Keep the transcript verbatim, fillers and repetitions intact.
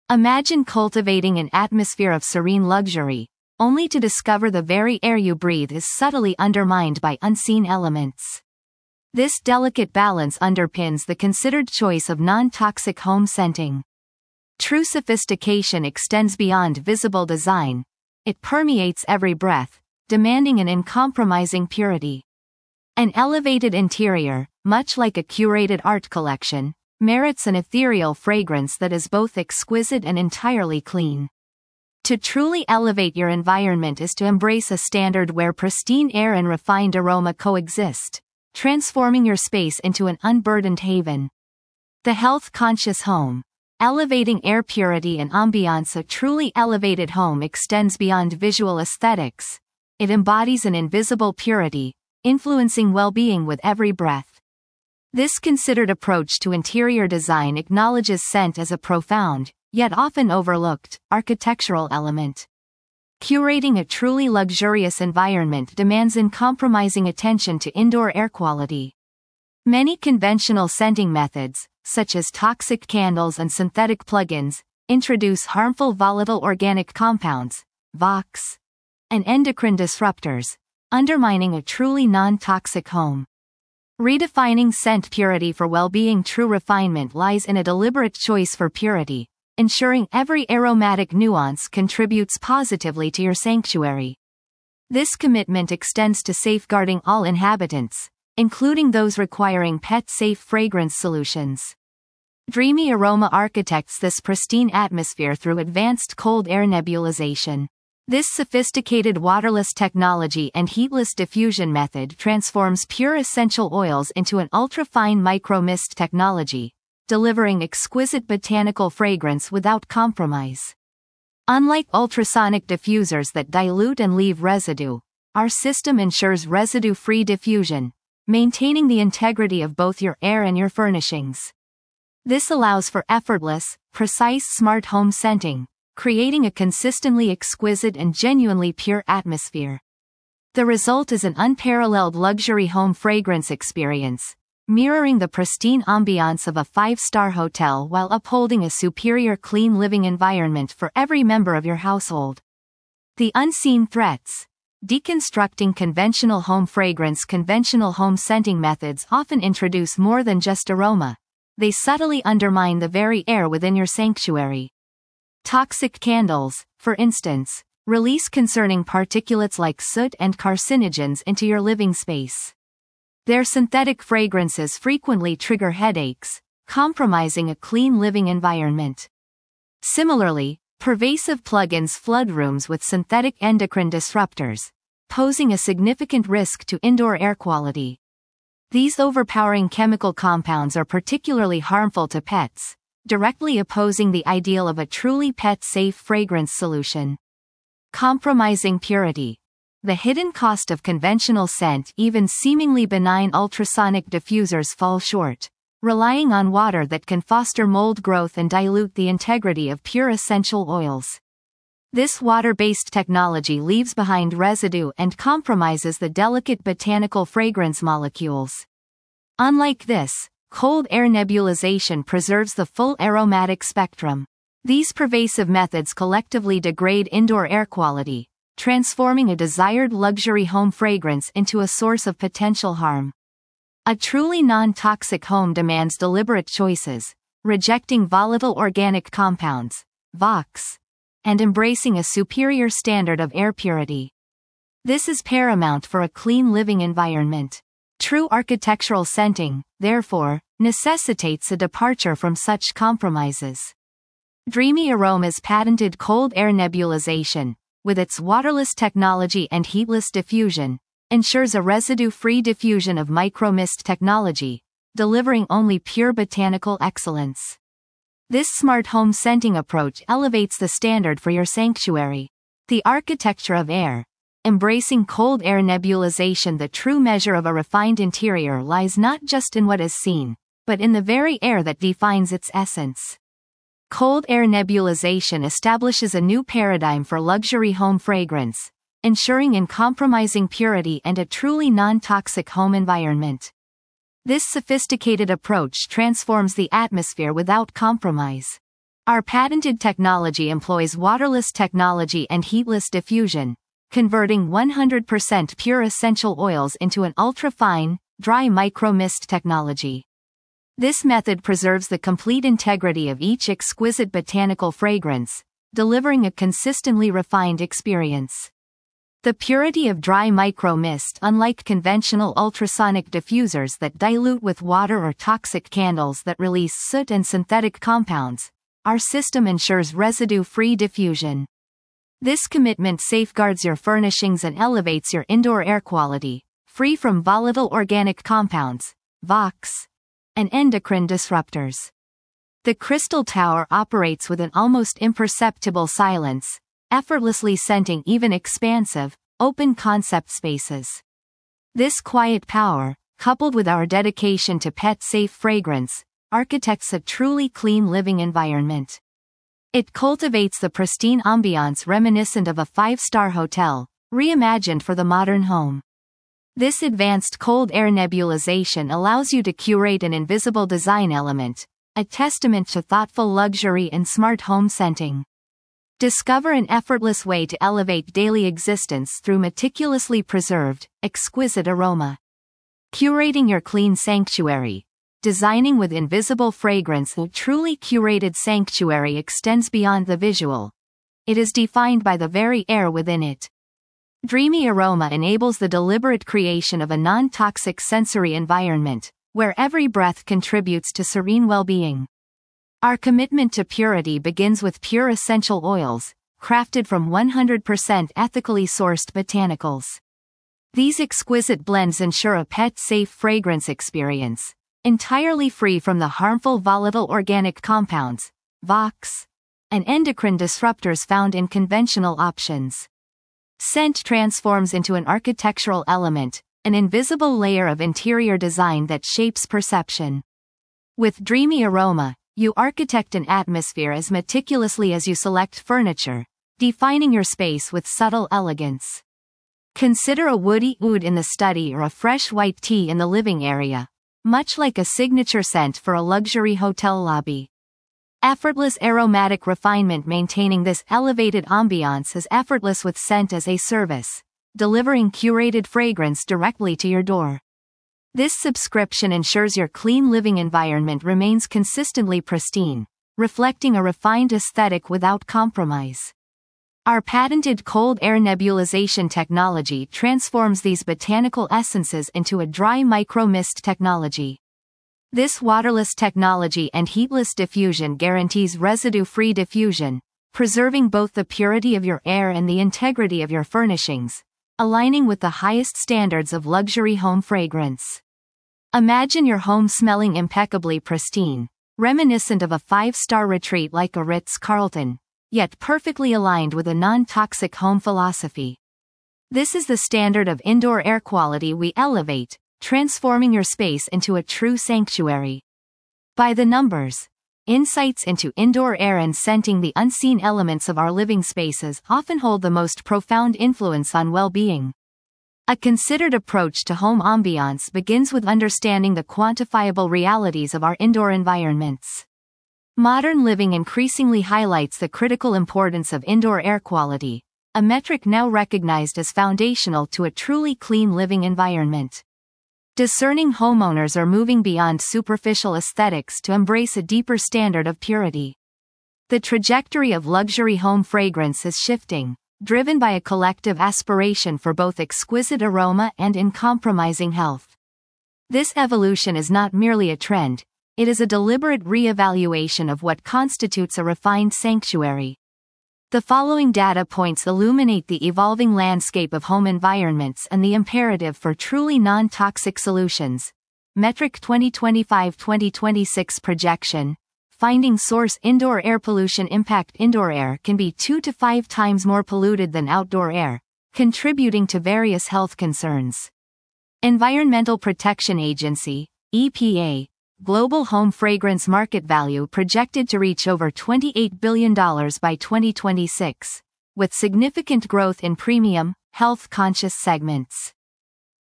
Imagine cultivating an atmosphere of serene luxury, only to discover the very air you breathe is subtly undermined by unseen elements. This delicate balance underpins the considered choice of non-toxic home scenting. True sophistication extends beyond visible design. It permeates every breath, demanding an uncompromising purity. An elevated interior, much like a curated art collection, merits an ethereal fragrance that is both exquisite and entirely clean. To truly elevate your environment is to embrace a standard where pristine air and refined aroma coexist, transforming your space into an unburdened haven. The health-conscious home. Elevating air purity and ambiance. A truly elevated home extends beyond visual aesthetics. It embodies an invisible purity, influencing well-being with every breath. This considered approach to interior design acknowledges scent as a profound, yet often overlooked, architectural element. Curating a truly luxurious environment demands uncompromising attention to indoor air quality. Many conventional scenting methods, such as toxic candles and synthetic plugins, introduce harmful volatile organic compounds, V O Cs, and endocrine disruptors, undermining a truly non-toxic home. Redefining scent purity for well-being. True refinement lies in a deliberate choice for purity, ensuring every aromatic nuance contributes positively to your sanctuary. This commitment extends to safeguarding all inhabitants, including those requiring pet-safe fragrance solutions. Dreamy Aroma architects this pristine atmosphere through advanced cold air nebulization. This sophisticated waterless technology and heatless diffusion method transforms pure essential oils into an ultra-fine micro-mist technology, delivering exquisite botanical fragrance without compromise. Unlike ultrasonic diffusers that dilute and leave residue, our system ensures residue-free diffusion, maintaining the integrity of both your air and your furnishings. This allows for effortless, precise smart home scenting, creating a consistently exquisite and genuinely pure atmosphere. The result is an unparalleled luxury home fragrance experience, mirroring the pristine ambiance of a five-star hotel while upholding a superior clean living environment for every member of your household. The unseen threats. Deconstructing conventional home fragrance. Conventional home scenting methods often introduce more than just aroma. They subtly undermine the very air within your sanctuary. Toxic candles, for instance, release concerning particulates like soot and carcinogens into your living space. Their synthetic fragrances frequently trigger headaches, compromising a clean living environment. Similarly, pervasive plugins flood rooms with synthetic endocrine disruptors, posing a significant risk to indoor air quality. These overpowering chemical compounds are particularly harmful to pets, directly opposing the ideal of a truly pet-safe fragrance solution. Compromising purity. The hidden cost of conventional scent. Even seemingly benign ultrasonic diffusers fall short, relying on water that can foster mold growth and dilute the integrity of pure essential oils. This water-based technology leaves behind residue and compromises the delicate botanical fragrance molecules. Unlike this, cold air nebulization preserves the full aromatic spectrum. These pervasive methods collectively degrade indoor air quality, transforming a desired luxury home fragrance into a source of potential harm. A truly non-toxic home demands deliberate choices, rejecting volatile organic compounds, V O Cs, and embracing a superior standard of air purity. This is paramount for a clean living environment. True architectural scenting, therefore, necessitates a departure from such compromises. Dreamy Aroma's patented cold air nebulization, with its waterless technology and heatless diffusion, ensures a residue-free diffusion of micro-mist technology, delivering only pure botanical excellence. This smart home scenting approach elevates the standard for your sanctuary. The architecture of air. Embracing cold air nebulization. The true measure of a refined interior lies not just in what is seen, but in the very air that defines its essence. Cold air nebulization establishes a new paradigm for luxury home fragrance, ensuring uncompromising purity and a truly non-toxic home environment. This sophisticated approach transforms the atmosphere without compromise. Our patented technology employs waterless technology and heatless diffusion, converting one hundred percent pure essential oils into an ultra-fine, dry micro-mist technology. This method preserves the complete integrity of each exquisite botanical fragrance, delivering a consistently refined experience. The purity of dry micro-mist, unlike conventional ultrasonic diffusers that dilute with water or toxic candles that release soot and synthetic compounds, our system ensures residue-free diffusion. This commitment safeguards your furnishings and elevates your indoor air quality, free from volatile organic compounds, V O Cs, and endocrine disruptors. The Crystal Tower operates with an almost imperceptible silence, effortlessly scenting even expansive, open-concept spaces. This quiet power, coupled with our dedication to pet-safe fragrance, architects a truly clean living environment. It cultivates the pristine ambiance reminiscent of a five-star hotel, reimagined for the modern home. This advanced cold air nebulization allows you to curate an invisible design element, a testament to thoughtful luxury and smart home scenting. Discover an effortless way to elevate daily existence through meticulously preserved, exquisite aroma. Curating your clean sanctuary. Designing with invisible fragrance, a truly curated sanctuary extends beyond the visual. It is defined by the very air within it. Dreamy Aroma enables the deliberate creation of a non-toxic sensory environment, where every breath contributes to serene well-being. Our commitment to purity begins with pure essential oils, crafted from one hundred percent ethically sourced botanicals. These exquisite blends ensure a pet-safe fragrance experience, entirely free from the harmful volatile organic compounds, V O Cs, and endocrine disruptors found in conventional options. Scent transforms into an architectural element, an invisible layer of interior design that shapes perception. With Dreamy Aroma, you architect an atmosphere as meticulously as you select furniture, defining your space with subtle elegance. Consider a woody oud in the study or a fresh white tea in the living area, much like a signature scent for a luxury hotel lobby. Effortless aromatic refinement. Maintaining this elevated ambiance is effortless with scent as a service, delivering curated fragrance directly to your door. This subscription ensures your clean living environment remains consistently pristine, reflecting a refined aesthetic without compromise. Our patented cold air nebulization technology transforms these botanical essences into a dry micro-mist technology. This waterless technology and heatless diffusion guarantees residue-free diffusion, preserving both the purity of your air and the integrity of your furnishings, aligning with the highest standards of luxury home fragrance. Imagine your home smelling impeccably pristine, reminiscent of a five-star retreat like a Ritz-Carlton, yet perfectly aligned with a non-toxic home philosophy. This is the standard of indoor air quality we elevate, transforming your space into a true sanctuary. By the numbers. Insights into indoor air and scenting. The unseen elements of our living spaces often hold the most profound influence on well-being. A considered approach to home ambiance begins with understanding the quantifiable realities of our indoor environments. Modern living increasingly highlights the critical importance of indoor air quality, a metric now recognized as foundational to a truly clean living environment. Discerning homeowners are moving beyond superficial aesthetics to embrace a deeper standard of purity. The trajectory of luxury home fragrance is shifting, driven by a collective aspiration for both exquisite aroma and uncompromising health. This evolution is not merely a trend, it is a deliberate re-evaluation of what constitutes a refined sanctuary. The following data points illuminate the evolving landscape of home environments and the imperative for truly non-toxic solutions. Metric twenty twenty-five to twenty twenty-six projection. Finding source: indoor air pollution impact. Indoor air can be two to five times more polluted than outdoor air, contributing to various health concerns. Environmental Protection Agency, E P A, global home fragrance market value projected to reach over twenty-eight billion dollars by twenty twenty-six, with significant growth in premium, health-conscious segments.